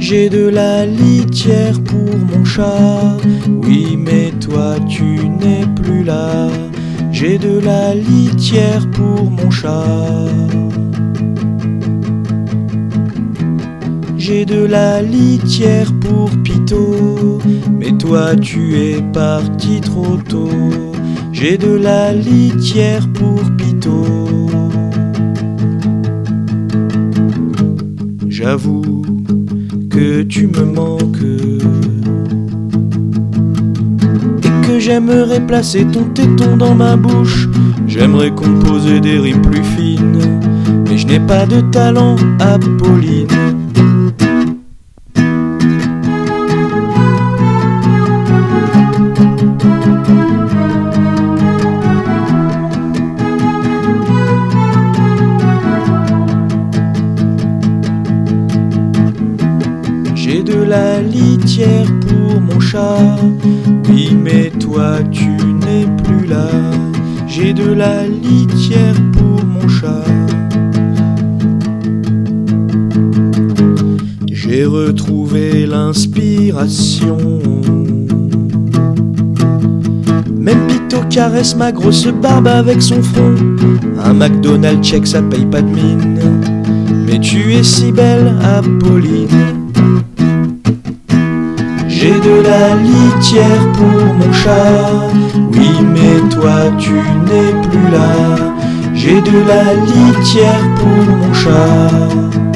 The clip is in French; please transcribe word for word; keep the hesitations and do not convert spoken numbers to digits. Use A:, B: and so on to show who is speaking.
A: J'ai de la litière pour mon chat, oui mais toi tu n'es plus là. J'ai de la litière pour mon chat. J'ai de la litière pour Pito, mais toi tu es parti trop tôt. J'ai de la litière pour Pito. J'avoue que tu me manques et que j'aimerais placer ton téton dans ma bouche. J'aimerais composer des rimes plus fines, mais je n'ai pas de talent, Apolline. J'ai de la litière pour mon chat, oui mais toi tu n'es plus là. J'ai de la litière pour mon chat. J'ai retrouvé l'inspiration. Même Pito caresse ma grosse barbe avec son front. Un McDonald's check, ça paye pas de mine. Mais tu es si belle, Apolline. J'ai de la litière pour mon chat, oui mais toi tu n'es plus là. J'ai de la litière pour mon chat.